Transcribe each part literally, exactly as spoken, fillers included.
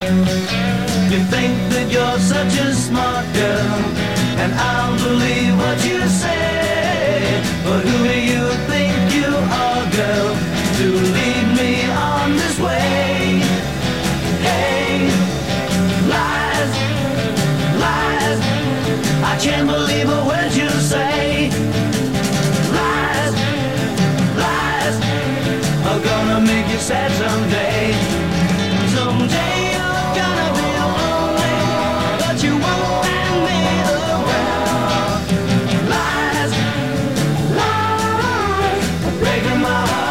You think that you're such a smart girl, and I'll believe what you say. But who do you think you are, girl, to lead me on this way? Hey, lies, lies, I can't believe a word you say. Lies, lies, are gonna make you sad someday. Someday you're gonna be lonely, but you won't hand me the world. Lies, lies, breaking my heart.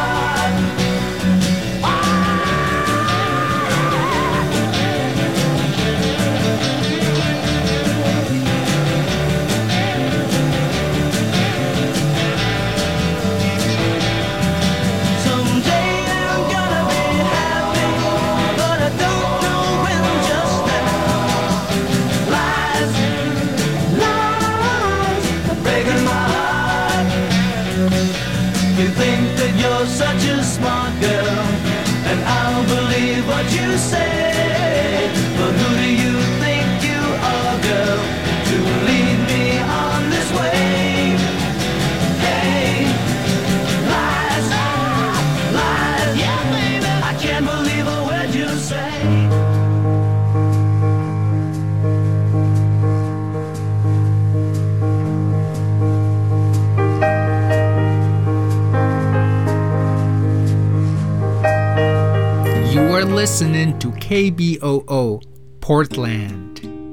Someday I'm gonna be happy, but I don't know when just now. Lies, lies, breaking my heart. You think that you're such a smart girl, and I'll believe what you say. But who do you think you are, girl, to lead me on this way? Hey, lies, lies, yeah, baby, I can't believe a word you say. You are listening to K B O O, Portland.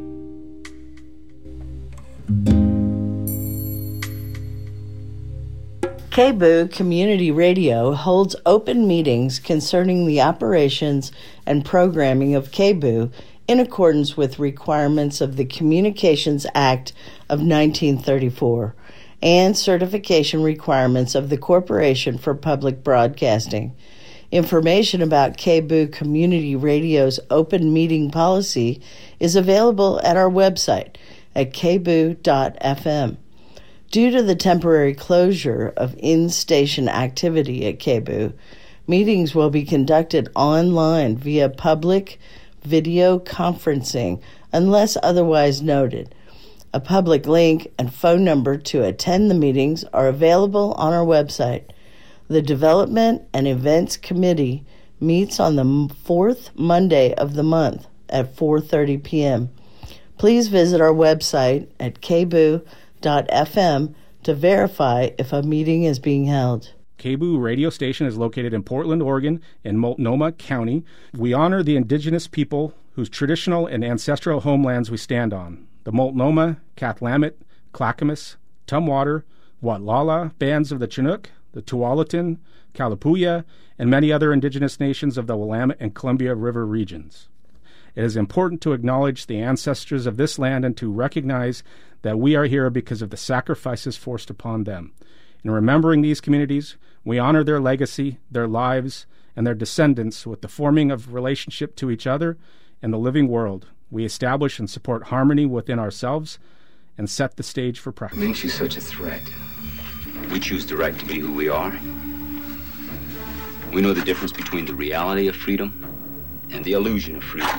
K B O O Community Radio holds open meetings concerning the operations and programming of K B O O in accordance with requirements of the Communications Act of nineteen thirty-four and certification requirements of the Corporation for Public Broadcasting. Information about K B O O Community Radio's open meeting policy is available at our website at k b o o dot f m. Due to the temporary closure of in-station activity at K B O O, meetings will be conducted online via public video conferencing unless otherwise noted. A public link and phone number to attend the meetings are available on our website. The Development and Events Committee meets on the fourth Monday of the month at four thirty p.m. Please visit our website at k b o o dot f m to verify if a meeting is being held. K B O O radio station is located in Portland, Oregon, in Multnomah County. We honor the indigenous people whose traditional and ancestral homelands we stand on. The Multnomah, Kathlamet, Clackamas, Tumwater, Watlala bands of the Chinook, the Tualatin, Kalapuya, and many other indigenous nations of the Willamette and Columbia River regions. It is important to acknowledge the ancestors of this land and to recognize that we are here because of the sacrifices forced upon them. In remembering these communities, we honor their legacy, their lives, and their descendants with the forming of relationship to each other and the living world. We establish and support harmony within ourselves and set the stage for practice. What makes you such a threat? We choose the right to be who we are. We know the difference between the reality of freedom and the illusion of freedom.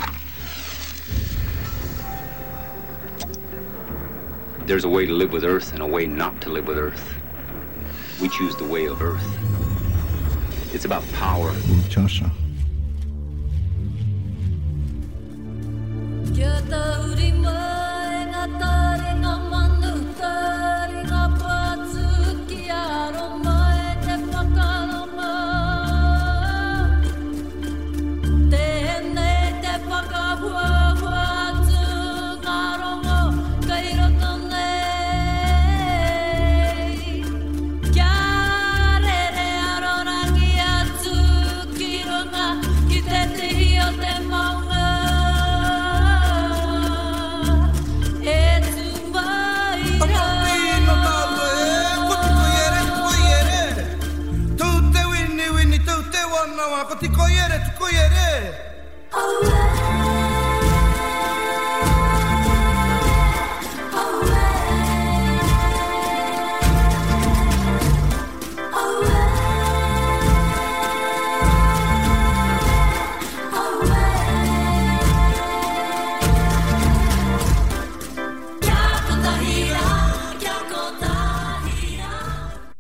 There's a way to live with Earth and a way not to live with Earth. We choose the way of Earth. It's about power. Joshua.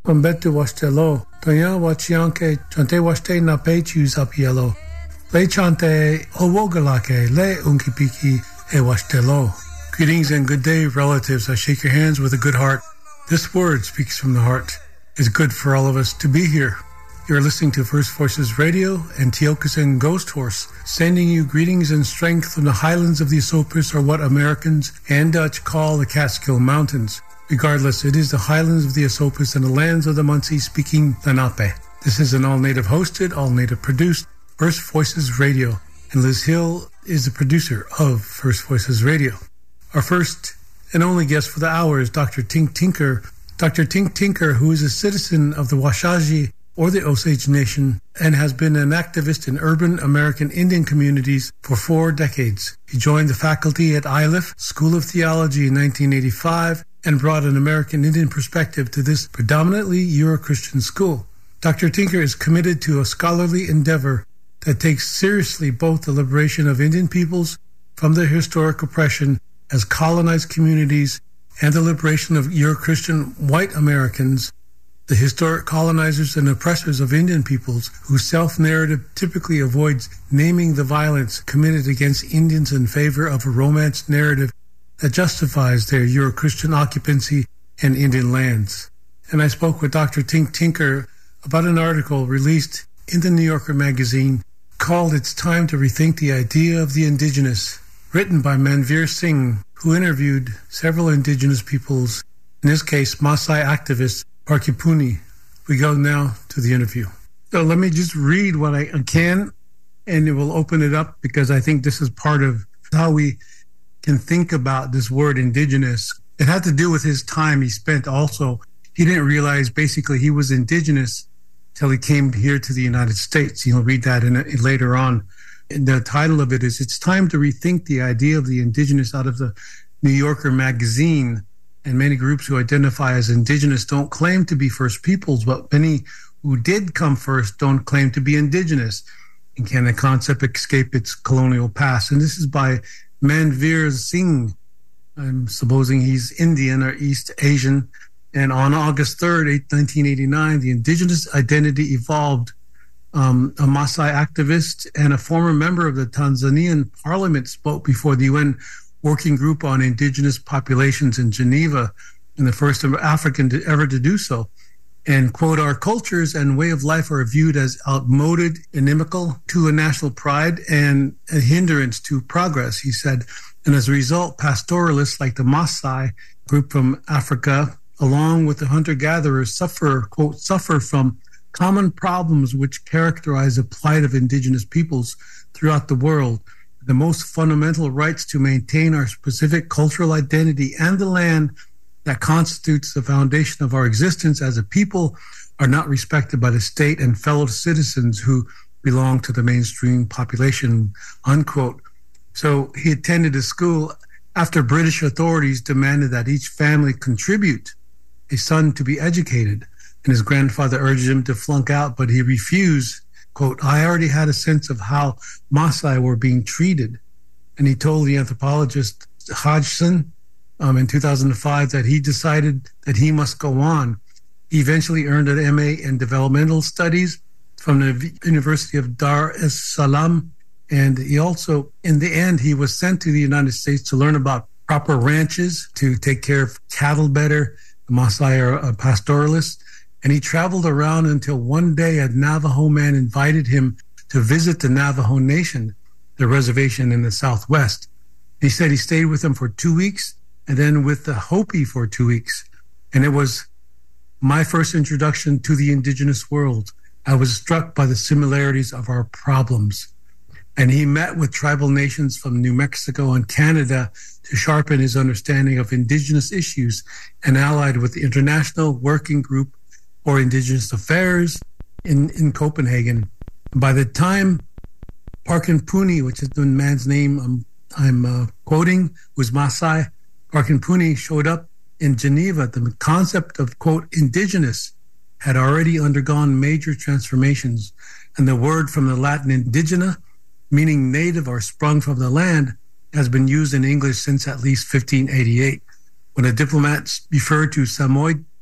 Pambetu washtelo, Toya wachianke, chante washte na pechus up yellow. Le chante owogalake, le unkipiki e washtelo. Greetings and good day, relatives. I shake your hands with a good heart. This word speaks from the heart. It's good for all of us to be here. You're listening to First Voices Radio and Tiokasin Ghost Horse, sending you greetings and strength from the highlands of the Esopus, or what Americans and Dutch call the Catskill Mountains. Regardless, it is the highlands of the Esopus and the lands of the Munsee speaking Lenape. This is an all-native hosted, all-native produced First Voices Radio, and Liz Hill is the producer of First Voices Radio. Our first and only guest for the hour is Doctor Tink Tinker. Doctor Tink Tinker, who is a citizen of the Washaji or the Osage Nation and has been an activist in urban American Indian communities for four decades. He joined the faculty at I L I F School of Theology in nineteen eighty-five and brought an American Indian perspective to this predominantly Euro-Christian school. Doctor Tinker is committed to a scholarly endeavor that takes seriously both the liberation of Indian peoples from their historic oppression as colonized communities and the liberation of Euro-Christian white Americans, the historic colonizers and oppressors of Indian peoples, whose self-narrative typically avoids naming the violence committed against Indians in favor of a romance narrative that justifies their Euro-Christian occupancy in Indian lands. And I spoke with Doctor Tink Tinker about an article released in the New Yorker magazine called It's Time to Rethink the Idea of the Indigenous, written by Manveer Singh, who interviewed several indigenous peoples, in this case, Maasai activist Parkipuni. We go now to the interview. So let me just read what I can, and it will open it up, because I think this is part of how we can think about this word indigenous. It had to do with his time he spent also. He didn't realize basically he was indigenous till he came here to the United States. You'll read that in, in later on. And the title of it is It's Time to Rethink the Idea of the Indigenous, out of the New Yorker magazine. And many groups who identify as indigenous don't claim to be First Peoples, but many who did come first don't claim to be indigenous. And can the concept escape its colonial past? And this is by Manveer Singh. I'm supposing he's Indian or East Asian. And on August third, nineteen eighty-nine, the indigenous identity evolved. Um, a Maasai activist and a former member of the Tanzanian parliament spoke before the U N Working Group on Indigenous Populations in Geneva, and the first African to ever to do so. And, quote, our cultures and way of life are viewed as outmoded, inimical to a national pride, and a hindrance to progress, he said. And as a result, pastoralists like the Maasai group from Africa, along with the hunter-gatherers, suffer, quote, suffer from common problems which characterize the plight of indigenous peoples throughout the world. The most fundamental rights to maintain our specific cultural identity and the land that constitutes the foundation of our existence as a people are not respected by the state and fellow citizens who belong to the mainstream population, unquote. So he attended a school after British authorities demanded that each family contribute a son to be educated. And his grandfather urged him to flunk out, but he refused. Quote, I already had a sense of how Maasai were being treated. And he told the anthropologist Hodgson um, in two thousand five that he decided that he must go on. He eventually earned an M A in developmental studies from the University of Dar es Salaam. And he also, in the end, he was sent to the United States to learn about proper ranches, to take care of cattle better. The Maasai are a pastoralist. And he traveled around until one day a Navajo man invited him to visit the Navajo Nation, the reservation in the Southwest. He said he stayed with them for two weeks and then with the Hopi for two weeks. And it was my first introduction to the indigenous world. I was struck by the similarities of our problems. And he met with tribal nations from New Mexico and Canada to sharpen his understanding of indigenous issues, and allied with the International Working Group for Indigenous Affairs in, in Copenhagen. By the time Parkinpuni, which is the man's name I'm, I'm uh, quoting, was Maasai, Parkinpuni showed up in Geneva. The concept of, quote, indigenous had already undergone major transformations, and the word from the Latin indigena, meaning native or sprung from the land, has been used in English since at least fifteen eighty-eight. When a diplomat referred to Samoyed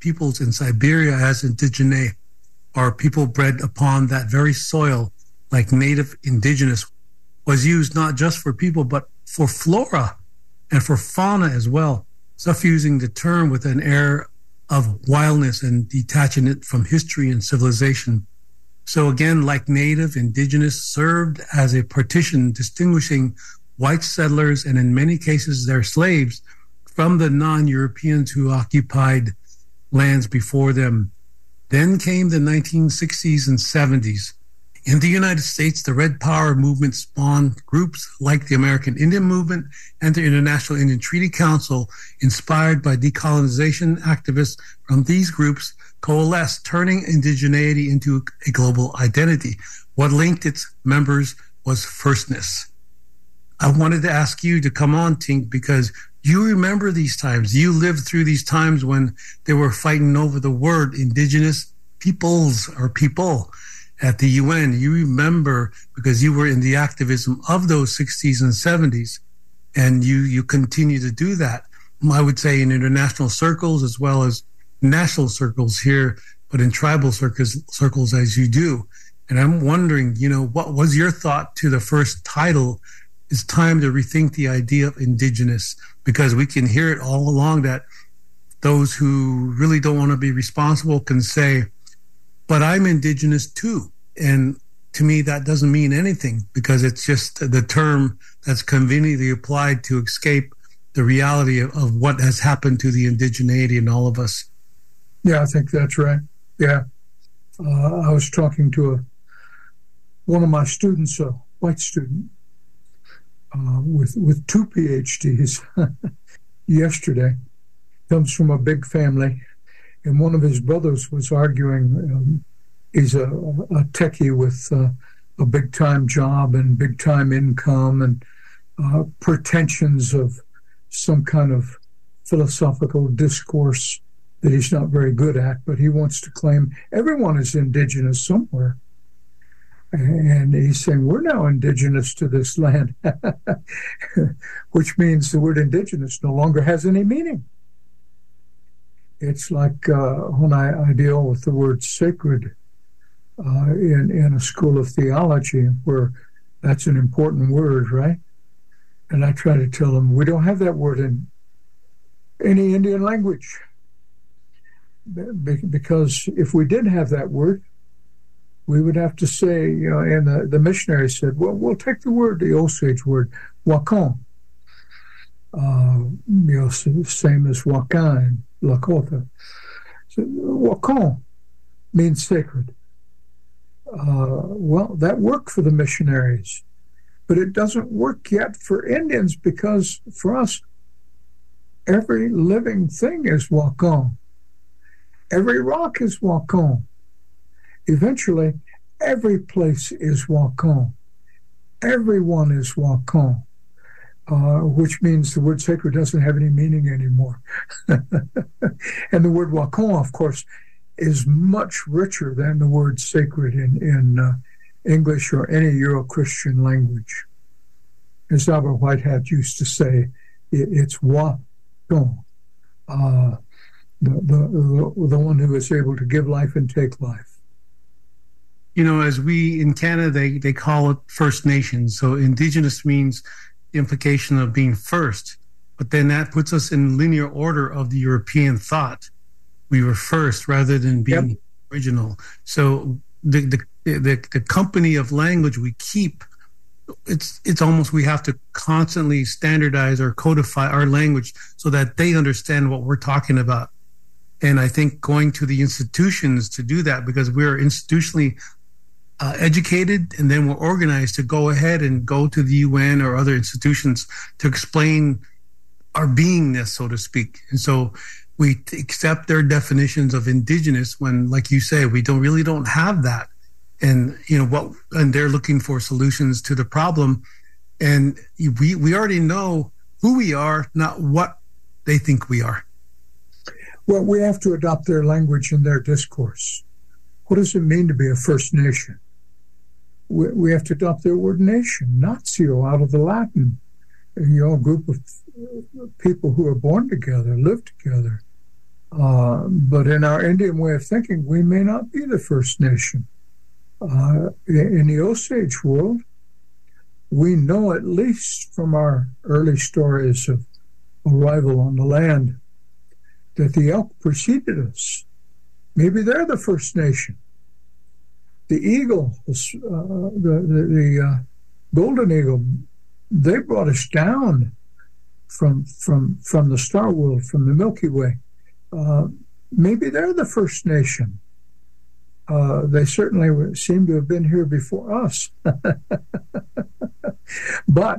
peoples in Siberia as indigenes, or people bred upon that very soil, like native indigenous, was used not just for people, but for flora and for fauna as well, suffusing the term with an air of wildness and detaching it from history and civilization. So again, like native, indigenous served as a partition distinguishing white settlers and in many cases their slaves from the non-Europeans who occupied lands before them. Then came the nineteen sixties and seventies. In the United States, the Red Power movement spawned groups like the American Indian Movement and the International Indian Treaty Council, inspired by decolonization activists from these groups, coalesced, turning indigeneity into a global identity. What linked its members was firstness. I wanted to ask you to come on, Tink, because you remember these times. You lived through these times when they were fighting over the word indigenous peoples or people at the U N. You remember because you were in the activism of those sixties and seventies, and you, you continue to do that. I would say in international circles as well as national circles here, but in tribal circles, circles as you do. And I'm wondering, you know, what was your thought to the first title, It's Time to Rethink the Idea of Indigenous? Because we can hear it all along that those who really don't want to be responsible can say, but I'm indigenous too. And to me, that doesn't mean anything because it's just the term that's conveniently applied to escape the reality of, of what has happened to the indigeneity in all of us. Yeah, I think that's right. Yeah. Uh, I was talking to a, one of my students, a white student, uh, with, with two P H Ds yesterday. Comes from a big family. And one of his brothers was arguing, um, he's a, a techie with uh, a big-time job and big-time income and uh, pretensions of some kind of philosophical discourse that he's not very good at, but he wants to claim everyone is indigenous somewhere. And he's saying, we're now indigenous to this land, which means the word indigenous no longer has any meaning. It's like uh, when I, I deal with the word sacred uh, in, in a school of theology, where that's an important word, right? And I try to tell them, we don't have that word in any Indian language. Be- because if we did have that word, we would have to say, you know, and the, the missionary said, well, we'll take the word, the Osage word, wakon. Uh, you know, same as waka in Lakota. So, wakon means sacred. Uh, well, that worked for the missionaries, but it doesn't work yet for Indians because for us, every living thing is wakon. Every rock is wakon. Eventually, every place is wakon. Everyone is wakon. Uh, which means the word sacred doesn't have any meaning anymore. And the word wakon, of course, is much richer than the word sacred in, in uh, English or any Euro-Christian language. As Albert Whitehead used to say, it, it's wakon, uh, the, the, the, the one who is able to give life and take life. You know, as we in Canada, they, they call it First Nations. So indigenous means implication of being first, but then that puts us in linear order of the European thought. We were first rather than being yep. original. So the, the the the company of language we keep, it's it's almost we have to constantly standardize or codify our language so that they understand what we're talking about. And I think going to the institutions to do that, because we're institutionally Uh, educated, and then we're organized to go ahead and go to the U N or other institutions to explain our beingness, so to speak. And so we t- accept their definitions of indigenous when, like you say, we don't really don't have that. And, you know, what, and they're looking for solutions to the problem. And we, we already know who we are, not what they think we are. Well, we have to adopt their language and their discourse. What does it mean to be a First Nation? We, we have to adopt their word nation, natio, out of the Latin. You know, a group of people who are born together, live together, Uh, but in our Indian way of thinking, we may not be the First Nation. Uh, in the Osage world, we know at least from our early stories of arrival on the land that the elk preceded us. Maybe they're the First Nation. The eagle, uh, the, the, the uh, golden eagle, they brought us down from from from the star world, from the Milky Way. Uh, maybe they're the First Nation. Uh, they certainly seem to have been here before us. But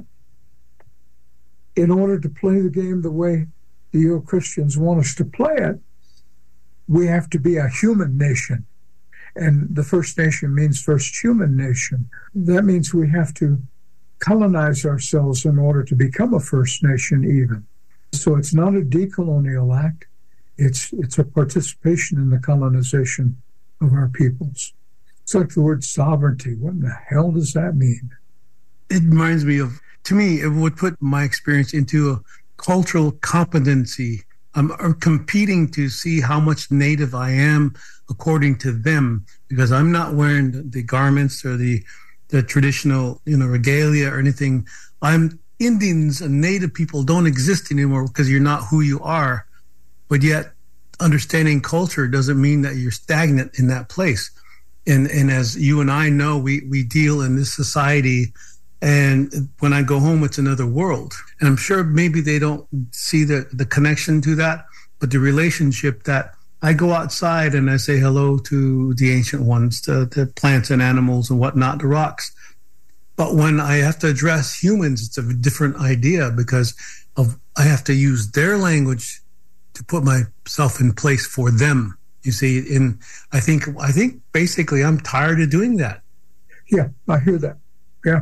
in order to play the game the way the Euro-Christians want us to play it, we have to be a human nation. And the First Nation means first human nation. That means we have to colonize ourselves in order to become a First Nation even. So it's not a decolonial act. It's it's a participation in the colonization of our peoples. It's like the word sovereignty. What in the hell does that mean? It reminds me of, to me, it would put my experience into a cultural competency. I'm, I'm competing to see how much native I am according to them, because I'm not wearing the, the garments or the the traditional, you know, regalia or anything. I'm Indians and native people don't exist anymore because you're not who you are. But yet, understanding culture doesn't mean that you're stagnant in that place. And and as you and I know, we we deal in this society, and when I go home, it's another world. And I'm sure maybe they don't see the, the connection to that, but the relationship that I go outside and I say hello to the ancient ones, the, the plants and animals and whatnot, the rocks. But when I have to address humans, it's a different idea because of I have to use their language to put myself in place for them. You see, in I think I think basically I'm tired of doing that. Yeah, I hear that. Yeah.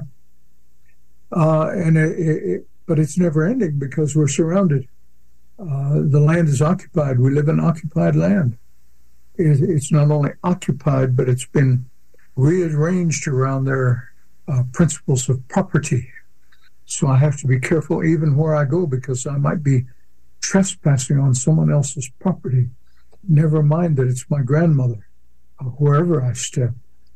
Uh, and it, it, but it's never ending because we're surrounded. Uh, the land is occupied. We live in occupied land. It, it's not only occupied, but it's been rearranged around their uh, principles of property. So I have to be careful even where I go because I might be trespassing on someone else's property. Never mind that it's my grandmother, uh, wherever I step.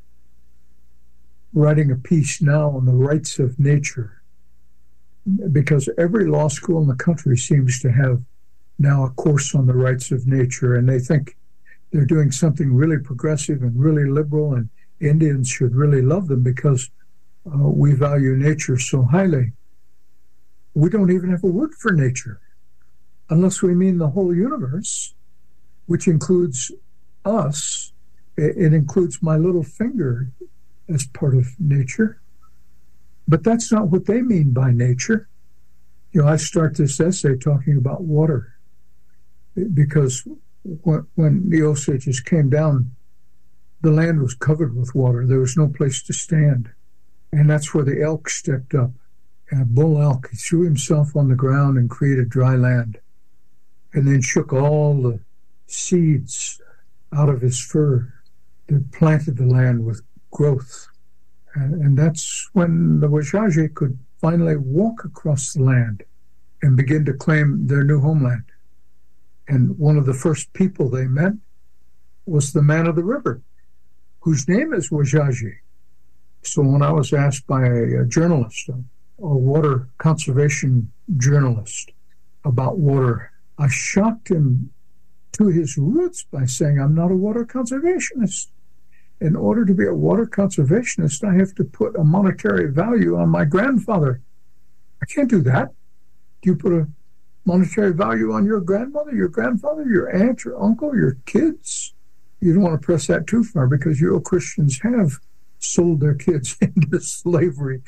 Writing a piece now on the rights of nature, because every law school in the country seems to have now a course on the rights of nature, and they think they're doing something really progressive and really liberal, and Indians should really love them because uh, we value nature so highly. We don't even have a word for nature, unless we mean the whole universe, which includes us. It includes my little finger as part of nature. But that's not what they mean by nature. You know, I start this essay talking about water because when, when the Osages came down, the land was covered with water. There was no place to stand. And that's where the elk stepped up. And a bull elk, he threw himself on the ground and created dry land and then shook all the seeds out of his fur that planted the land with growth. And, and that's when the Wajaje could finally walk across the land and begin to claim their new homeland. And one of the first people they met was the man of the river, whose name is Wajaje. So when I was asked by a, a journalist, a, a water conservation journalist, about water, I shocked him to his roots by saying, I'm not a water conservationist. In order to be a water conservationist, I have to put a monetary value on my grandfather. I can't do that. Do you put a monetary value on your grandmother, your grandfather, your aunt, your uncle, your kids? You don't want to press that too far because Euro-Christians have sold their kids into slavery.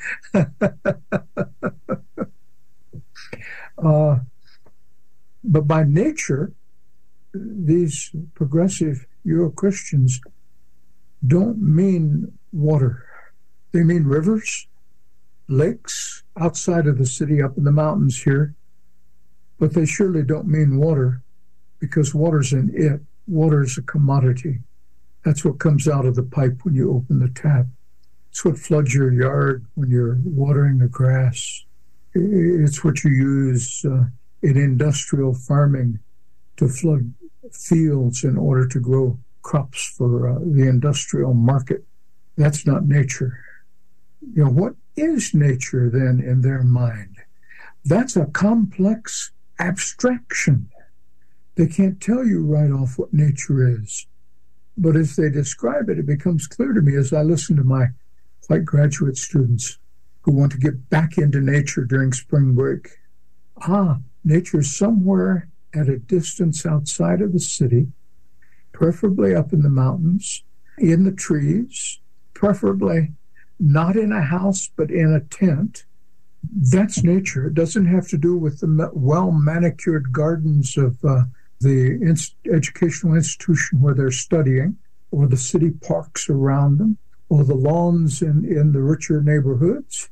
uh, but by nature, these progressive Euro-Christians don't mean water. They mean rivers, lakes outside of the city, up in the mountains here. But they surely don't mean water because water's in it. Water's a commodity. That's what comes out of the pipe when you open the tap. It's what floods your yard when you're watering the grass. It's what you use uh, in industrial farming to flood fields in order to grow crops for uh, the industrial market. That's not nature. You know, what is nature then in their mind? That's a complex abstraction. They can't tell you right off what nature is. But as they describe it, it becomes clear to me as I listen to my white graduate students who want to get back into nature during spring break. Ah, nature is somewhere at a distance outside of the city, preferably up in the mountains, in the trees, preferably not in a house, but in a tent. That's nature. It doesn't have to do with the well-manicured gardens of uh, the in- educational institution where they're studying, or the city parks around them, or the lawns in, in the richer neighborhoods.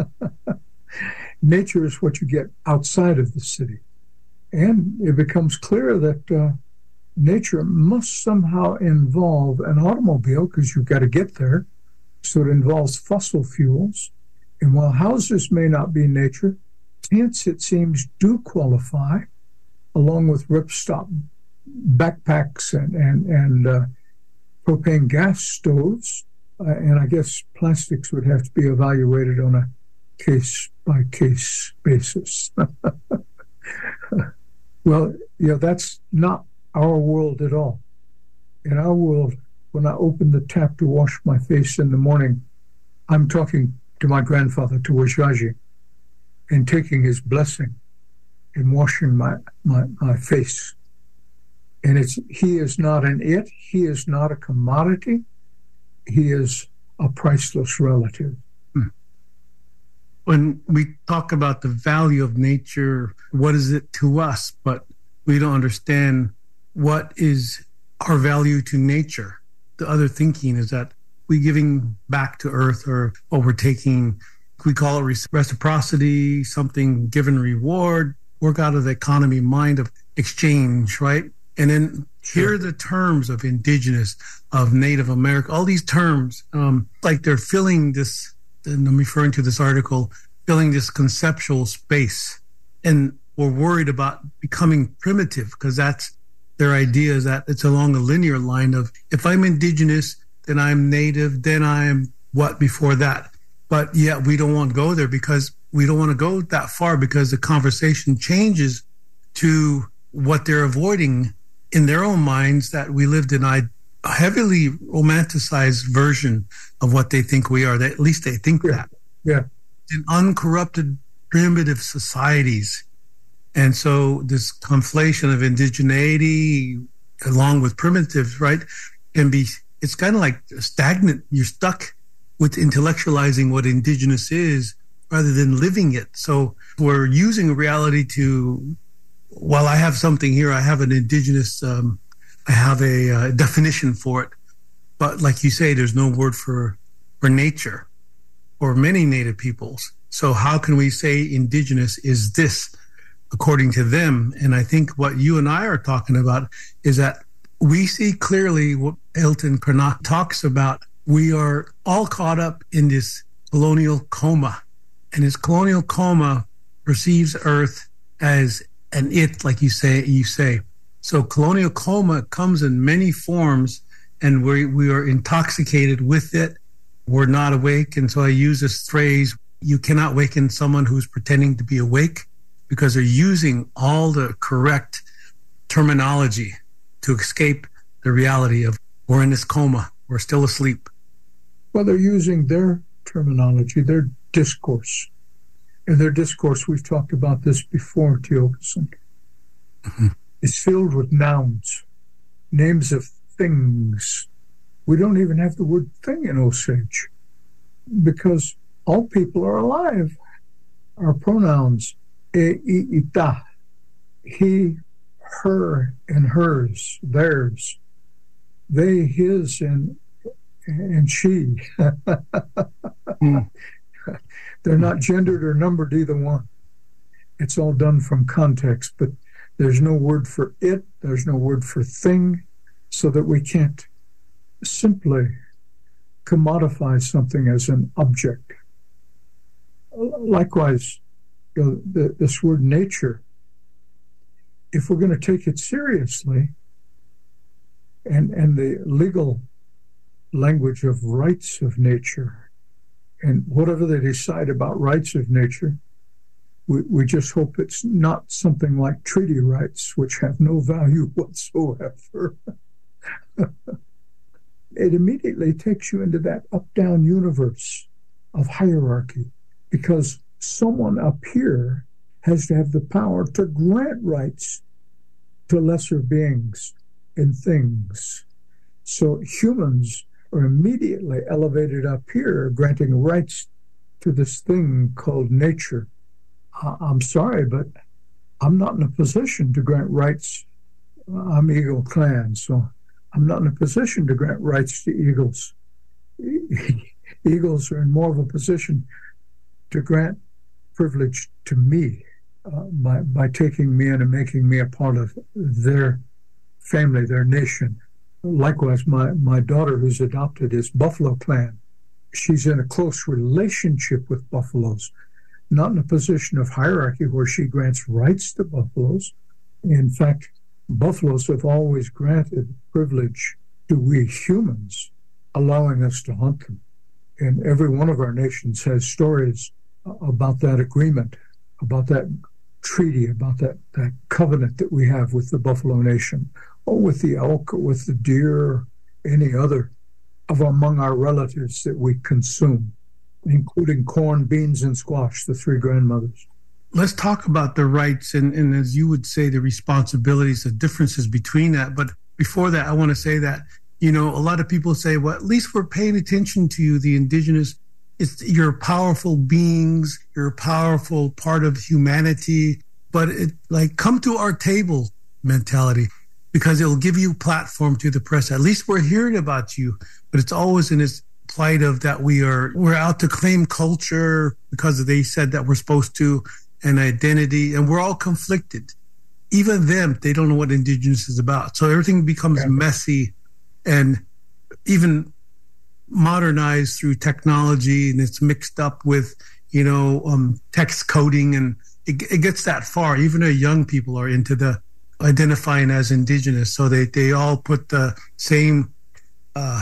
Nature is what you get outside of the city. And it becomes clear that uh, nature must somehow involve an automobile, because you've got to get there. So it involves fossil fuels. And while houses may not be nature, tents, it seems, do qualify, along with ripstop backpacks and, and, and uh, propane gas stoves. Uh, and I guess plastics would have to be evaluated on a case-by-case basis. Well, yeah, that's not our world at all. In our world, when I open the tap to wash my face in the morning, I'm talking to my grandfather, to Wajaji, and taking his blessing and washing my, my, my face. And it's he is not an it, he is not a commodity, he is a priceless relative. When we talk about the value of nature, what is it to us? But we don't understand what is our value to nature. The other thinking is that we giving back to earth, or overtaking, we call it reciprocity, something given reward, work out of the economy mind of exchange, right? And then sure. Here are the terms of indigenous, of Native American, all these terms, um, like they're filling this, and I'm referring to this article, filling this conceptual space. And we're worried about becoming primitive, because that's their idea, is that it's along a linear line of, if I'm indigenous, then I'm native, then I'm what before that. But yet we don't want to go there, because we don't want to go that far, because the conversation changes to what they're avoiding in their own minds, that we lived in a heavily romanticized version of what they think we are. That at least they think yeah. that. Yeah. In uncorrupted, primitive societies. And so this conflation of indigeneity along with primitives, right, can be, it's kind of like stagnant. You're stuck with intellectualizing what indigenous is rather than living it. So we're using reality to, while I have something here, I have an indigenous, um, I have a uh, definition for it. But like you say, there's no word for, for nature or many native peoples. So how can we say indigenous is this according to them? And I think what you and I are talking about is that we see clearly what Elton Cranach talks about. We are all caught up in this colonial coma. And this colonial coma perceives Earth as an it, like you say, you say. So colonial coma comes in many forms, and we we are intoxicated with it. We're not awake. And so I use this phrase, you cannot waken someone who's pretending to be awake, because they're using all the correct terminology to escape the reality of we're in this coma, we're still asleep. Well, they're using their terminology, their discourse. And their discourse, we've talked about this before, Tiokasin, mm-hmm. is filled with nouns, names of things. We don't even have the word thing in Osage, because all people are alive. Our pronouns, e, I, ita, he, her, and hers, theirs, they, his, and and she. mm. They're not gendered or numbered, either one. It's all done from context, but there's no word for it, there's no word for thing, so that we can't simply commodify something as an object. Likewise, you know, the, this word nature, if we're going to take it seriously, and, and the legal language of rights of nature. And whatever they decide about rights of nature, we, we just hope it's not something like treaty rights, which have no value whatsoever. It immediately takes you into that up-down universe of hierarchy, because someone up here has to have the power to grant rights to lesser beings and things. So humans are immediately elevated up here, granting rights to this thing called nature. Uh, I'm sorry, but I'm not in a position to grant rights. I'm Eagle Clan, so I'm not in a position to grant rights to eagles. Eagles are in more of a position to grant privilege to me uh, by, by taking me in and making me a part of their family, their nation. Likewise, my, my daughter who's adopted is Buffalo Clan. She's in a close relationship with buffaloes, not in a position of hierarchy where she grants rights to buffaloes. In fact, buffaloes have always granted privilege to we humans, allowing us to hunt them. And every one of our nations has stories about that agreement, about that treaty, about that, that covenant that we have with the Buffalo Nation, or with the elk, or with the deer, or any other of among our relatives that we consume, including corn, beans, and squash, the three grandmothers. Let's talk about the rights and, and, as you would say, the responsibilities, the differences between that. But before that, I want to say that, you know, a lot of people say, well, at least we're paying attention to you, the indigenous. It's, you're powerful beings. You're a powerful part of humanity. But it, like, come to our table mentality, because it'll give you platform to the press. At least we're hearing about you. But it's always in this plight of that we are, we're out to claim culture because they said that we're supposed to, and identity, and we're all conflicted. Even them, they don't know what indigenous is about. So everything becomes yeah. messy and even modernized through technology, and it's mixed up with, you know, um, text coding, and it, it gets that far. Even the young people are into the identifying as indigenous. So they, they all put the same uh,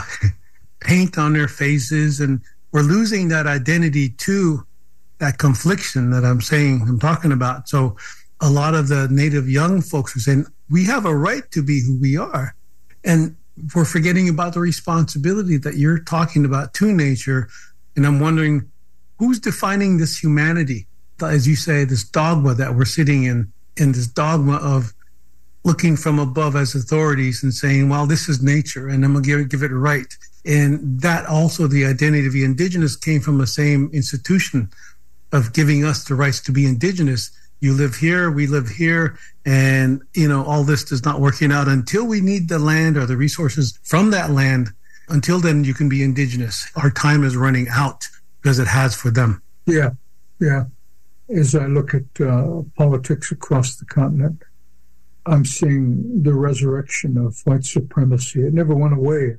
paint on their faces, and we're losing that identity too. That confliction that I'm saying, I'm talking about. So a lot of the Native young folks are saying, we have a right to be who we are. And we're forgetting about the responsibility that you're talking about to nature. And I'm wondering, who's defining this humanity? As you say, this dogma that we're sitting in, in this dogma of looking from above as authorities and saying, well, this is nature, and I'm going to give, give it a right. And that also, the identity of the indigenous came from the same institution of giving us the rights to be indigenous. You live here, we live here, and, you know, all this is not working out until we need the land or the resources from that land. Until then, you can be indigenous. Our time is running out because it has for them. Yeah, yeah. As I look at uh, politics across the continent, I'm seeing the resurrection of white supremacy. It never went away,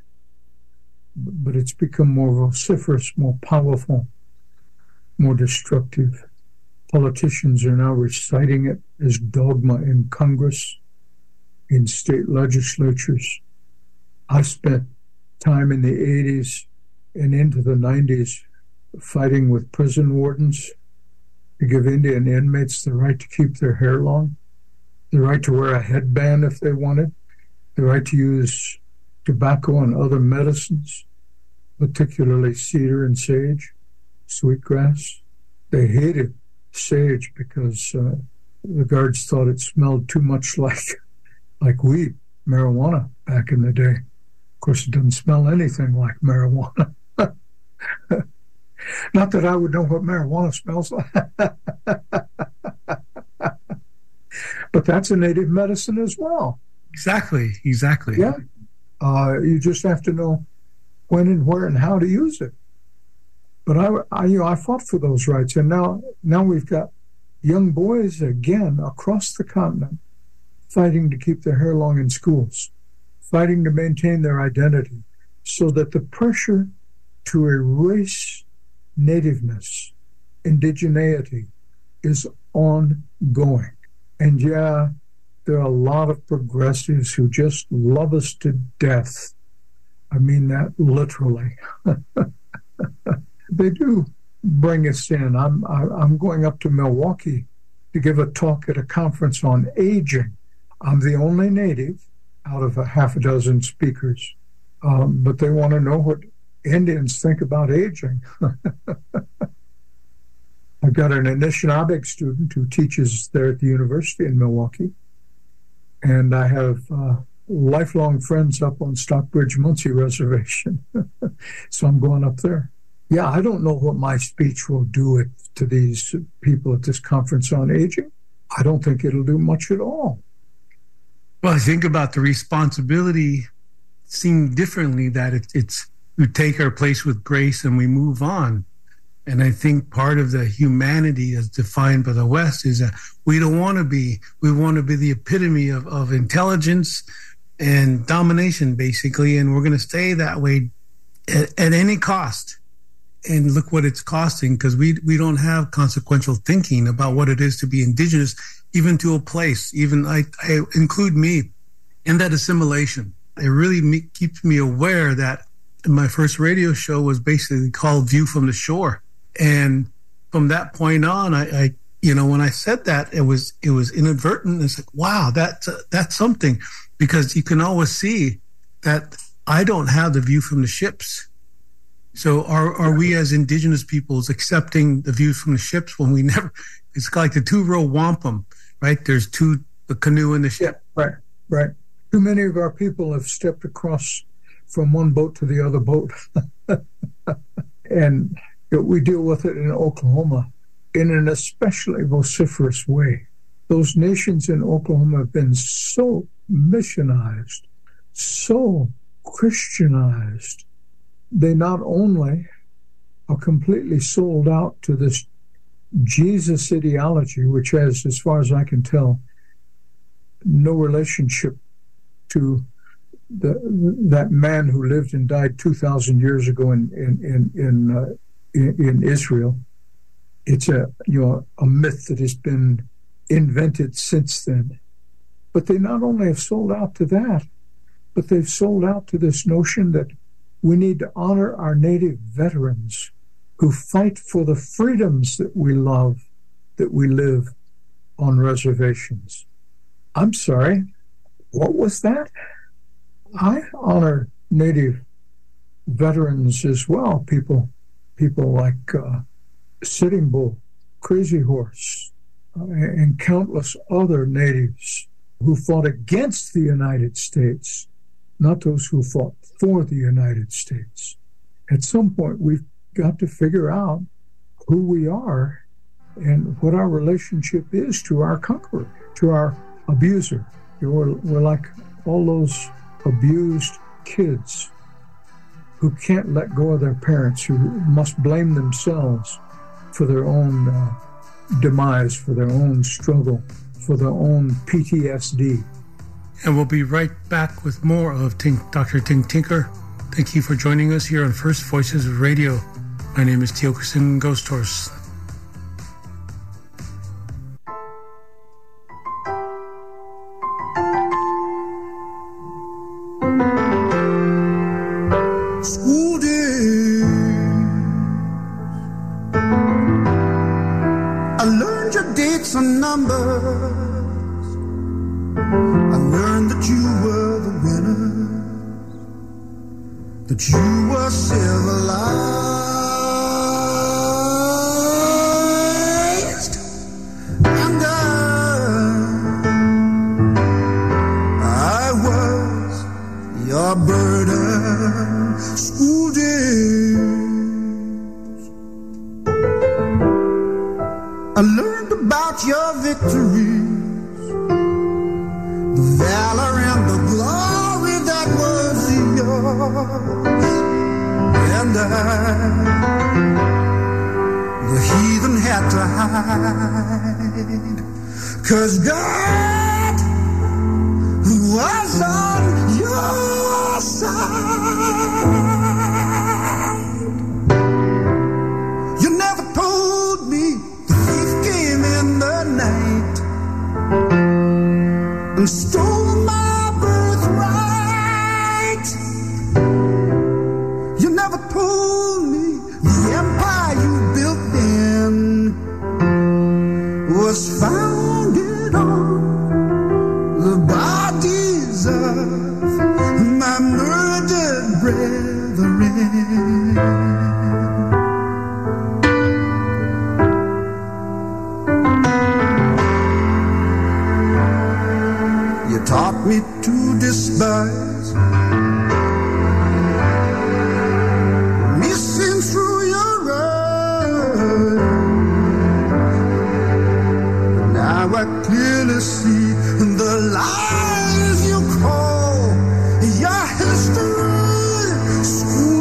but it's become more vociferous, more powerful, more destructive. Politicians are now reciting it as dogma in Congress, in state legislatures. I spent time in the eighties and into the nineties fighting with prison wardens to give Indian inmates the right to keep their hair long, the right to wear a headband if they wanted, the right to use tobacco and other medicines, particularly cedar and sage, sweetgrass. They hated sage because uh, the guards thought it smelled too much like like weed, marijuana, back in the day. Of course, it doesn't smell anything like marijuana. Not that I would know what marijuana smells like. But that's a native medicine as well. Exactly, exactly. Yeah. Uh, you just have to know when and where and how to use it. But I, I, you know, I fought for those rights, and now, now we've got young boys again across the continent fighting to keep their hair long in schools, fighting to maintain their identity, so that the pressure to erase nativeness, indigeneity, is ongoing. And yeah, there are a lot of progressives who just love us to death. I mean that literally. They do bring us in. I'm I'm going up to Milwaukee to give a talk at a conference on aging. I'm the only native out of a half a dozen speakers, um, but they want to know what Indians think about aging. I've got an Anishinaabe student who teaches there at the university in Milwaukee, and I have uh, lifelong friends up on Stockbridge Munsee Reservation, so I'm going up there. Yeah, I don't know what my speech will do it to these people at this conference on aging. I don't think it'll do much at all. Well, I think about the responsibility seen differently, that it, it's we take our place with grace and we move on. And I think part of the humanity as defined by the West is that we don't want to be, we want to be the epitome of, of intelligence and domination, basically. And we're going to stay that way at, at any cost. And look what it's costing, because we, we don't have consequential thinking about what it is to be indigenous, even to a place. Even I, I include me in that assimilation. It really me, keeps me aware that my first radio show was basically called View from the Shore. And from that point on, I, I, you know, when I said that, it was it was inadvertent. It's like, wow, that's uh, that's something, because you can always see that I don't have the view from the ships. So are are we as indigenous peoples accepting the view from the ships when we never? It's like the two row wampum, right? There's two the canoe and the ship. Yeah, right, right. Too many of our people have stepped across from one boat to the other boat, and we deal with it in Oklahoma in an especially vociferous way. Those nations in Oklahoma have been so missionized, so Christianized. They not only are completely sold out to this Jesus ideology, which has, as far as I can tell, no relationship to the, that man who lived and died two thousand years ago in in in, in uh, in Israel. It's a you know a myth that has been invented since then. But they not only have sold out to that, but they've sold out to this notion that we need to honor our native veterans who fight for the freedoms that we love, that we live on reservations. I'm sorry, what was that? I honor native veterans as well, people People like uh, Sitting Bull, Crazy Horse, uh, and countless other natives who fought against the United States, not those who fought for the United States. At some point, we've got to figure out who we are and what our relationship is to our conqueror, to our abuser. We're, we're like all those abused kids who can't let go of their parents, who must blame themselves for their own uh, demise, for their own struggle, for their own P T S D. And we'll be right back with more of Tink, Doctor Tink Tinker. Thank you for joining us here on First Voices Radio. My name is Tiokasin Ghost Horse. That you were civilized, and I, I was your burden. School days, I learned about your victories, the valor and the glory that was yours. And I, the heathen had to hide, 'cause God was on your side. You never told me the thief came in the night, and stole my birthright. You never told me the empire you built then was founded on the bodies of my murdered brethren. You taught me to despise me, seen through your eyes. Now I clearly see the lies you call your history school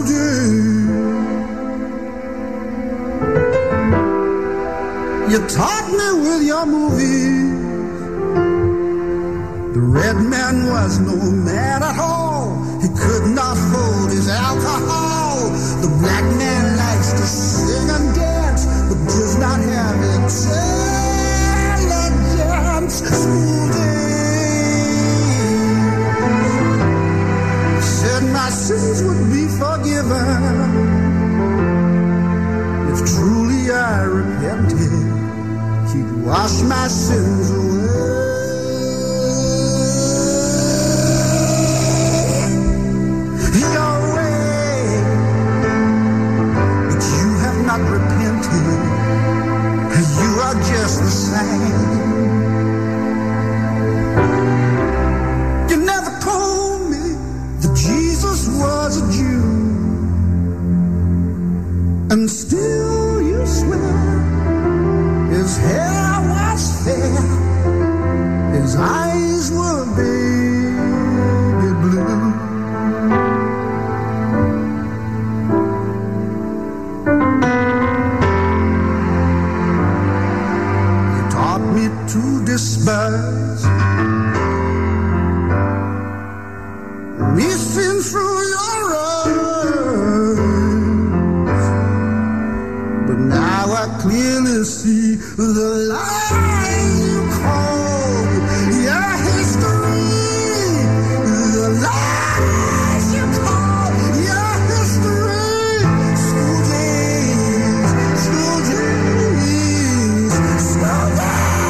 day. You taught me with your movies. The red man was no man at all. He could not hold his alcohol. The black man likes to sing and dance, but does not have intelligence. School days said my sins would be forgiven if truly I repented. He'd wash my sins away. Repented, you are just the same. You never told me that Jesus was a Jew, and still you swear his hair was fair, his eyes were baby blue. To despise me, seen through your eyes, but now I clearly see the lies you call your history, the lies you call your history. School days, school days, school days.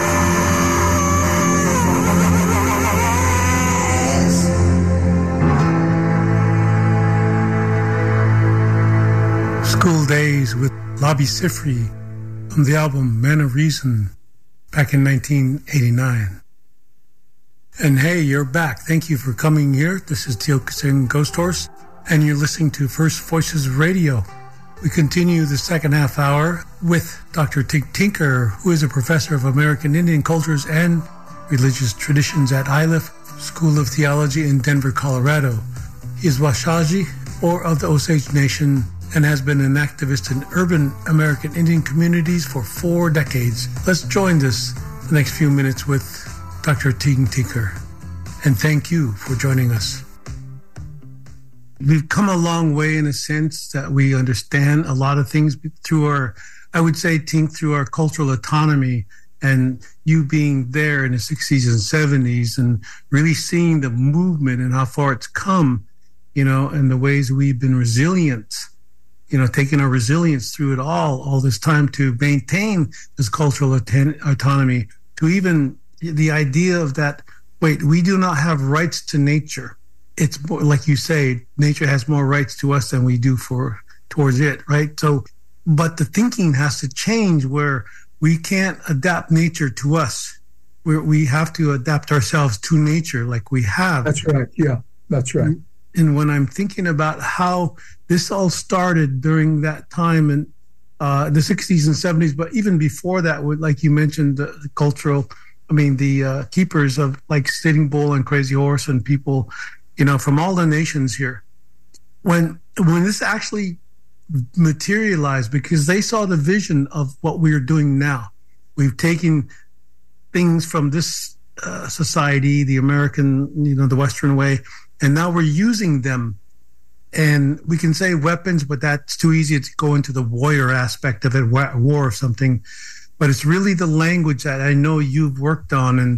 School Days with Labi Siffre from the album Men of Reason back in nineteen eighty-nine. And hey, you're back. Thank you for coming here. This is Tiokasin Ghost Horse, and you're listening to First Voices Radio. We continue the second half hour with Doctor Tink Tinker, who is a professor of American Indian cultures and religious traditions at I L I F School of Theology in Denver, Colorado. He is Washaji, or of the Osage Nation, and has been an activist in urban American Indian communities for four decades. Let's join this the next few minutes with Doctor Tink Tinker. And thank you for joining us. We've come a long way in a sense that we understand a lot of things through our, I would say, Tink, through our cultural autonomy, and you being there in the sixties and seventies and really seeing the movement and how far it's come, you know, and the ways we've been resilient, you know, taking our resilience through it all, all this time to maintain this cultural auton- autonomy, to even the idea of that, wait, we do not have rights to nature. It's more, like you say, nature has more rights to us than we do for towards it, right? So, but the thinking has to change where we can't adapt nature to us. Where we have to adapt ourselves to nature like we have. That's right. Yeah, that's right. And when I'm thinking about how this all started during that time in uh, the sixties and seventies, but even before that, with, like you mentioned, the, the cultural, I mean, the uh, keepers of like Sitting Bull and Crazy Horse and people, you know, from all the nations here. When when this actually materialized, because they saw the vision of what we are doing now. We've taken things from this uh, society, the American, you know, the Western way, and now we're using them. And we can say weapons, but that's too easy to go into the warrior aspect of it, war or something. But it's really the language that I know you've worked on, and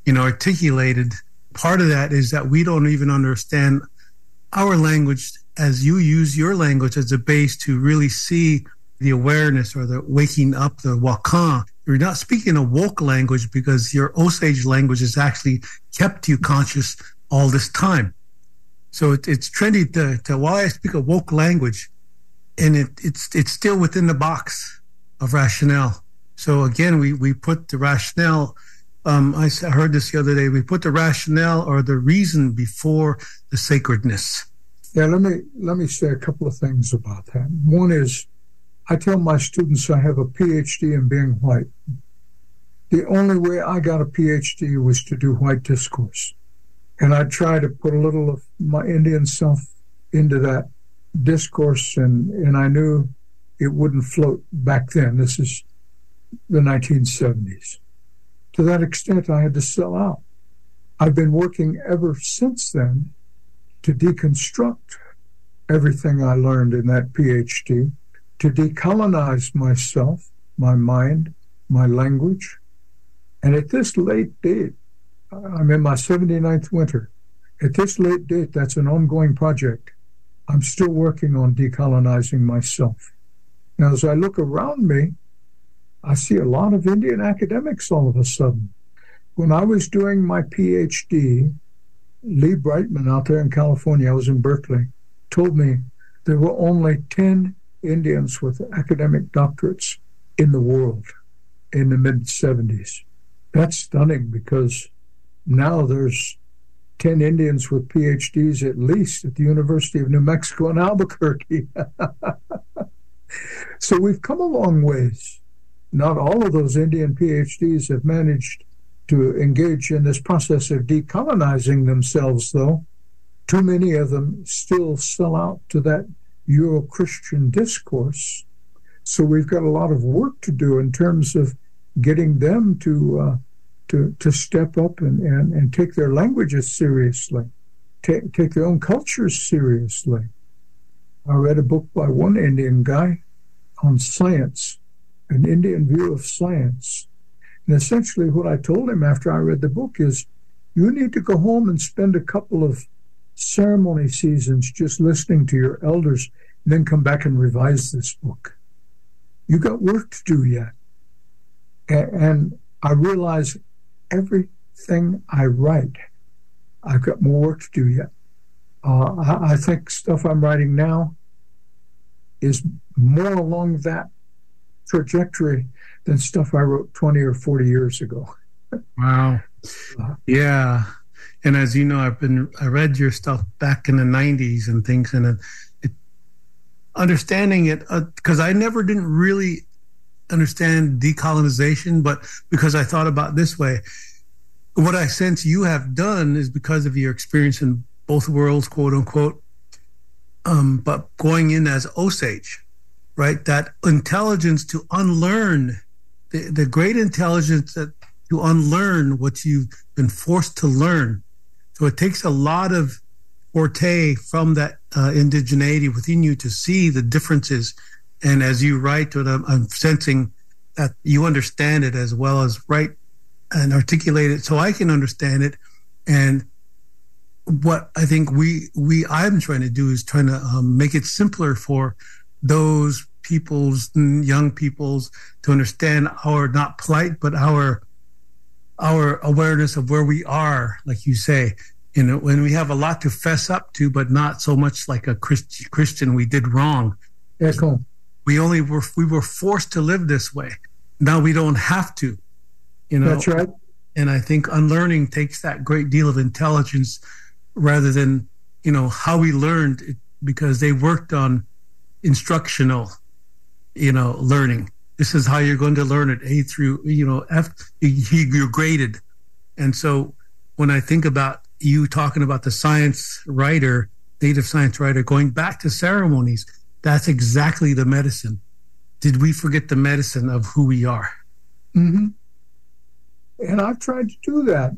you know, articulated. Part of that is that we don't even understand our language as you use your language as a base to really see the awareness or the waking up, the wakan. You're not speaking a woke language because your Osage language has actually kept you conscious all this time. So it, it's trendy to, to while I speak a woke language, and it, it's it's still within the box of rationale. So again, we, we put the rationale, um, I heard this the other day, we put the rationale or the reason before the sacredness. Yeah, let me let me say a couple of things about that. One is, I tell my students I have a P H D in being white. The only way I got a P H D was to do white discourse. And I try to put a little of my Indian self into that discourse, and, and I knew it wouldn't float back then. This is the nineteen seventies. To that extent, I had to sell out. I've been working ever since then to deconstruct everything I learned in that P H D, to decolonize myself, my mind, my language. And at this late date, I'm in my seventy-ninth winter. At this late date, that's an ongoing project. I'm still working on decolonizing myself. Now, as I look around me, I see a lot of Indian academics all of a sudden. When I was doing my P H D, Lee Brightman out there in California, I was in Berkeley, told me there were only ten Indians with academic doctorates in the world in the mid seventies. That's stunning, because now there's ten Indians with P H Ds at least at the University of New Mexico in Albuquerque. So we've come a long ways. Not all of those Indian P H Ds have managed to engage in this process of decolonizing themselves, though. Too many of them still sell out to that Euro-Christian discourse. So we've got a lot of work to do in terms of getting them to uh, to to step up and, and, and take their languages seriously, take, take their own cultures seriously. I read a book by one Indian guy on science, an Indian view of science. And essentially what I told him after I read the book is, you need to go home and spend a couple of ceremony seasons just listening to your elders, and then come back and revise this book. You got work to do yet. And I realize everything I write, I've got more work to do yet. Uh, I, I think stuff I'm writing now is more along that trajectory than stuff I wrote twenty or forty years ago. Wow. Uh, yeah. And as you know, I've been, I read your stuff back in the nineties and things, and it, it understanding it, because uh, I never didn't really understand decolonization, but because I thought about this way, what I sense you have done is because of your experience in both worlds, quote unquote, um, but going in as Osage, right? That intelligence to unlearn, the, the great intelligence that to unlearn what you've been forced to learn. So it takes a lot of forte from that uh, indigeneity within you to see the differences. And as you write, what I'm, I'm sensing that you understand it as well as write and articulate it so I can understand it. And what I think we, we I'm trying to do is trying to um, make it simpler for those peoples, young peoples, to understand our, not plight, but our our awareness of where we are, like you say, you know, when we have a lot to fess up to, but not so much like a Christ, Christian, we did wrong. Yeah, cool. We only were, we were forced to live this way. Now we don't have to, you know. That's right. And I think unlearning takes that great deal of intelligence rather than, you know, how we learned it, because they worked on instructional, you know, learning. This is how you're going to learn it, A through, you know, F, you're graded. And so when I think about you talking about the science writer, native science writer, going back to ceremonies, that's exactly the medicine. Did we forget the medicine of who we are? Mm-hmm. And I've tried to do that.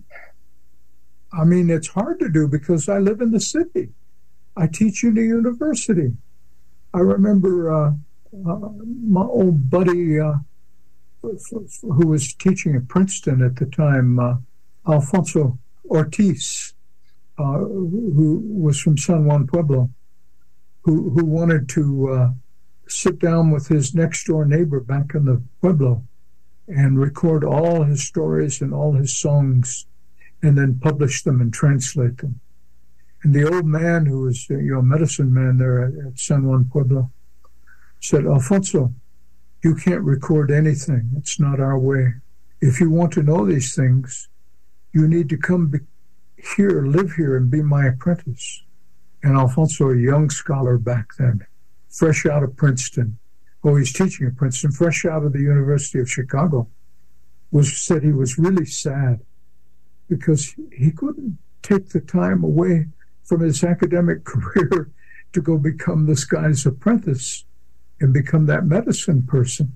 I mean, it's hard to do because I live in the city. I teach in a university. I remember uh, uh, my old buddy uh, who was teaching at Princeton at the time, uh, Alfonso Ortiz, uh, who was from San Juan Pueblo, who, who wanted to uh, sit down with his next-door neighbor back in the Pueblo and record all his stories and all his songs and then publish them and translate them. And the old man, who was you know, a medicine man there at, at San Juan Pueblo, said, Alfonso, you can't record anything. It's not our way. If you want to know these things, you need to come be- here, live here, and be my apprentice. And Alfonso, a young scholar back then, fresh out of Princeton, oh, he's teaching at Princeton, fresh out of the University of Chicago, was said he was really sad because he couldn't take the time away from his academic career to go become this guy's apprentice and become that medicine person.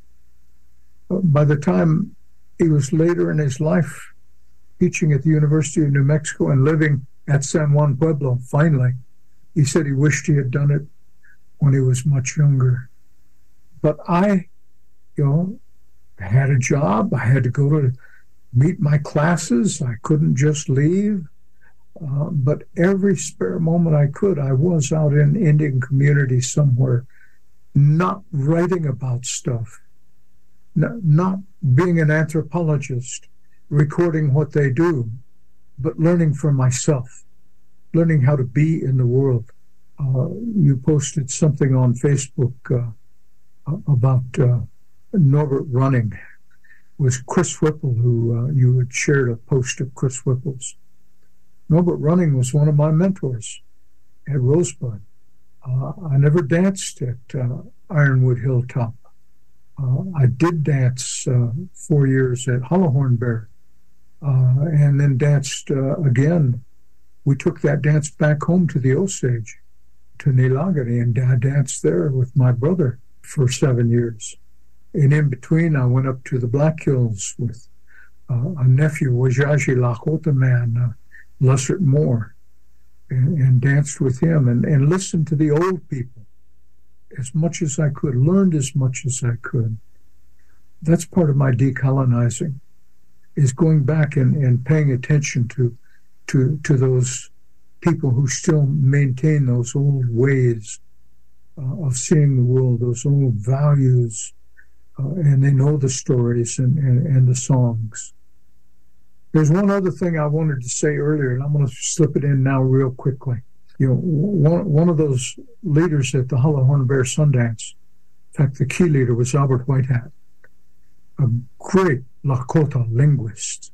By the time he was later in his life teaching at the University of New Mexico and living at San Juan Pueblo, finally, he said he wished he had done it when he was much younger. But I, you know, had a job. I had to go to meet my classes. I couldn't just leave. Uh, but every spare moment I could, I was out in Indian community somewhere, not writing about stuff, n- not being an anthropologist, recording what they do, but learning for myself, learning how to be in the world. Uh, you posted something on Facebook uh, about uh, Norbert Running. It was Chris Whipple who uh, you had shared a post of Chris Whipple's. Norbert Running was one of my mentors at Rosebud. Uh, I never danced at uh, Ironwood Hilltop. Uh, I did dance uh, four years at Hollowhorn Bear, uh, and then danced uh, again. We took that dance back home to the Osage, to Nilagiri, and I danced there with my brother for seven years. And in between, I went up to the Black Hills with uh, a nephew, Wajaji Lakota man, uh, Lessert Moore, and, and danced with him and, and listened to the old people as much as I could, learned as much as I could. That's part of my decolonizing, is going back and, and paying attention to, to, to those people who still maintain those old ways uh, of seeing the world, those old values, uh, and they know the stories and, and, and the songs. There's one other thing I wanted to say earlier, and I'm going to slip it in now real quickly. You know, one, one of those leaders at the Hollowhorn Bear Sundance, in fact, the key leader was Albert Whitehat, a great Lakota linguist.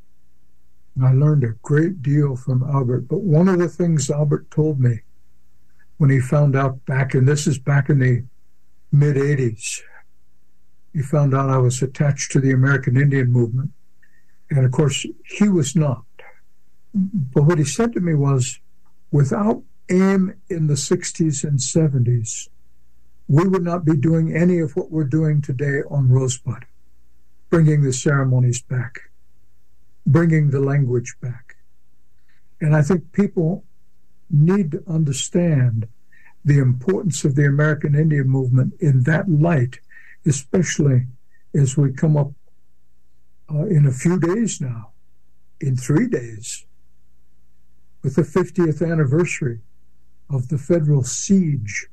I learned a great deal from Albert, but one of the things Albert told me when he found out back, and this is back in the mid-eighties, he found out I was attached to the American Indian movement. And of course, he was not. But what he said to me was, without AIM in the sixties and seventies, we would not be doing any of what we're doing today on Rosebud, bringing the ceremonies back, bringing the language back. And I think people need to understand the importance of the American Indian movement in that light, especially as we come up uh, in a few days now, in three days, with the fiftieth anniversary of the federal siege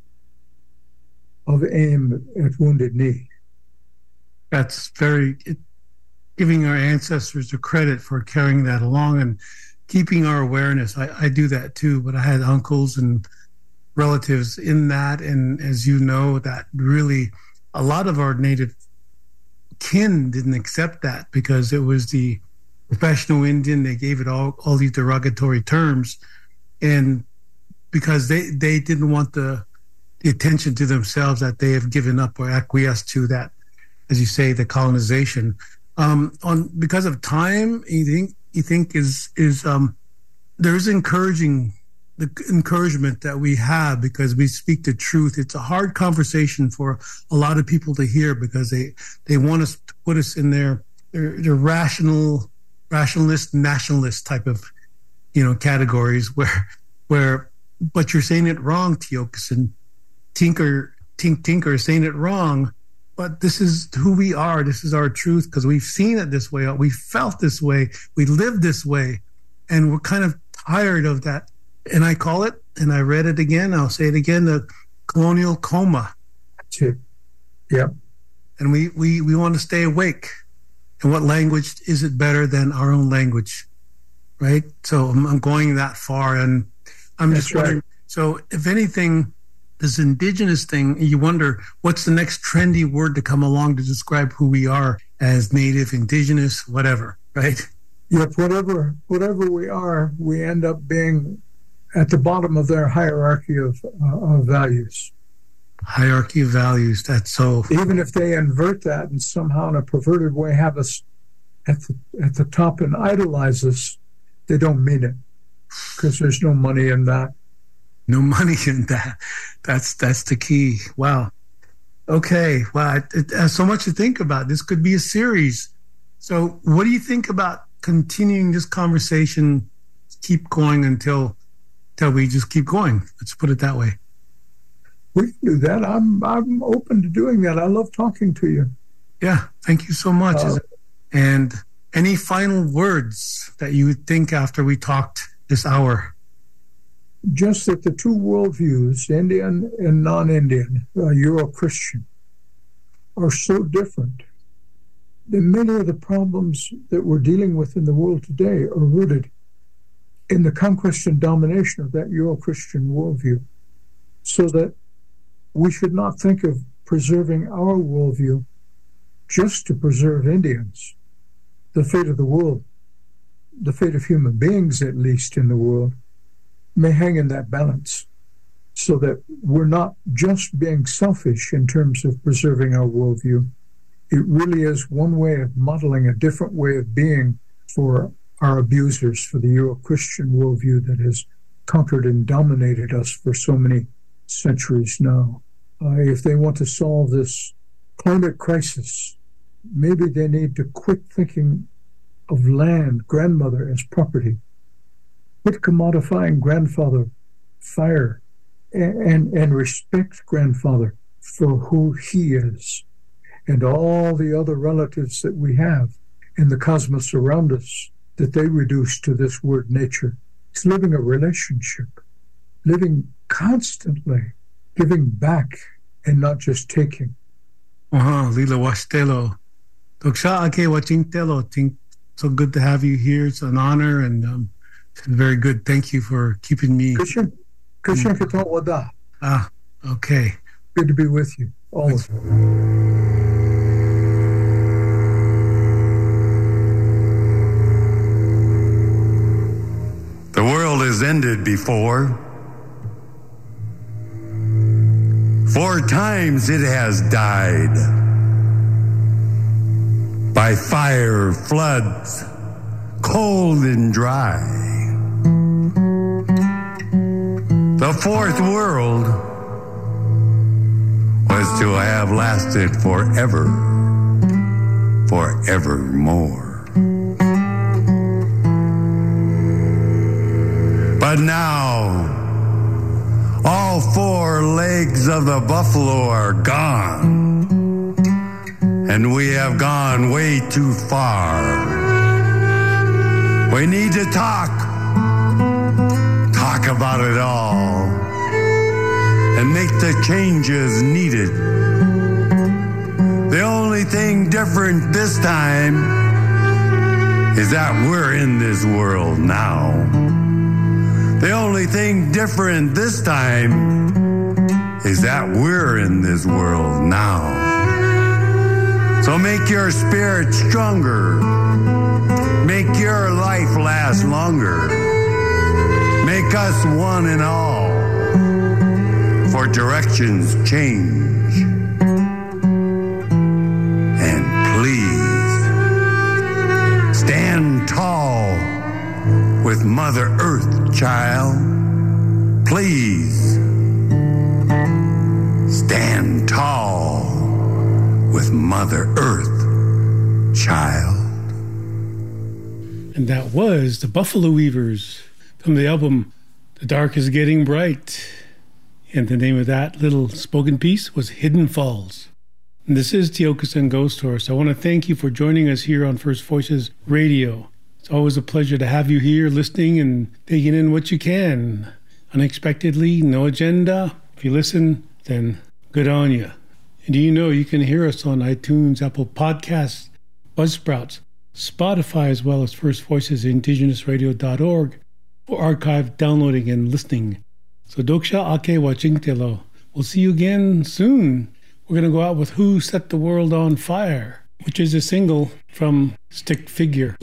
of AIM at Wounded Knee. That's very... It, giving our ancestors the credit for carrying that along and keeping our awareness. I, I do that too, but I had uncles and relatives in that. And as you know, that really, a lot of our native kin didn't accept that because it was the professional Indian. They gave it all, all these derogatory terms. And because they, they didn't want the, the attention to themselves that they have given up or acquiesced to that, as you say, the colonization. Um, on because of time, you think you think is is um, there's encouraging the encouragement that we have because we speak the truth. It's a hard conversation for a lot of people to hear because they they want us to put us in their their, their rational rationalist nationalist type of you know categories where where but you're saying it wrong, Tiokasin. Tinker Tink Tinker is saying it wrong. but this is who we are. This is our truth because we've seen it this way. We felt this way. We lived this way. And we're kind of tired of that. And I call it, and I read it again, I'll say it again, the colonial coma. That's it. Yep. And we, we, we want to stay awake. And what language is it better than our own language? Right? So I'm, I'm going that far. And I'm That's just wondering, right. So if anything, this indigenous thing, you wonder what's the next trendy word to come along to describe who we are as Native, indigenous, whatever, right? Yep, whatever whatever we are, we end up being at the bottom of their hierarchy of, uh, of values. Hierarchy of values, that's so... Even if they invert that and somehow in a perverted way have us at the, at the top and idolize us, they don't mean it because there's no money in that. No money in that. That's that's the key. Wow. Okay. Wow. It, it has so much to think about. This could be a series. So what do you think about continuing this conversation, keep going until, until we just keep going? Let's put it that way. We can do that. I'm I'm open to doing that. I love talking to you. Yeah. Thank you so much. Uh, and any final words that you would think after we talked this hour? Just that the two worldviews, Indian and non-Indian, uh, Euro-Christian, are so different that many of the problems that we're dealing with in the world today are rooted in the conquest and domination of that Euro-Christian worldview. So that we should not think of preserving our worldview just to preserve Indians. The fate of the world, the fate of human beings, at least in the world, may hang in that balance so that we're not just being selfish in terms of preserving our worldview. It really is one way of modeling a different way of being for our abusers, for the Euro-Christian worldview that has conquered and dominated us for so many centuries now. Uh, if they want to solve this climate crisis, maybe they need to quit thinking of land, grandmother, as property. Quit commodifying grandfather, fire, and, and, and respect grandfather for who he is and all the other relatives that we have in the cosmos around us that they reduce to this word nature. It's living a relationship, living constantly, giving back and not just taking. Uh-huh, Lila Washtelo. Doksha ake wachintelo. Think so good to have you here. It's an honor and um, very good. Thank you for keeping me. Christian, Christian Kato Wada. Ah, okay. Good to be with you. Always. The world has ended before. Four times it has died. By fire, floods, cold and dry. The fourth world was to have lasted forever, forevermore. But now, all four legs of the buffalo are gone, and we have gone way too far. We need to talk, talk about it all, and make the changes needed. The only thing different this time is that we're in this world now. The only thing different this time is that we're in this world now. So make your spirit stronger. Make your life last longer. Make us one and all, for directions change. And please, stand tall with Mother Earth, child. Please, stand tall with Mother Earth, child. And that was the Buffalo Weavers from the album The Dark is Getting Bright. And the name of that little spoken piece was Hidden Falls. And this is Tiokasin Ghost Horse. I want to thank you for joining us here on First Voices Radio. It's always a pleasure to have you here listening and taking in what you can. Unexpectedly, no agenda. If you listen, then good on you. And do you know you can hear us on iTunes, Apple Podcasts, Buzzsprouts, Spotify, as well as First Voices Indigenous Radio dot org for archive downloading and listening. So Doksha Ake Wachingtelo. We'll see you again soon. We're going to go out with Who Set the World on Fire, which is a single from Stick Figure.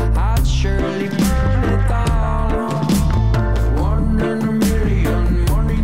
One in a million, money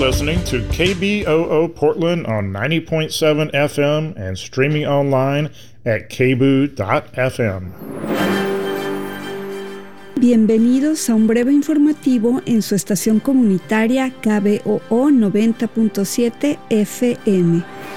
listening to K B O O Portland on ninety point seven F M and streaming online at k b o dot f m. Bienvenidos a un breve informativo en su estación comunitaria K B O O noventa punto siete F M.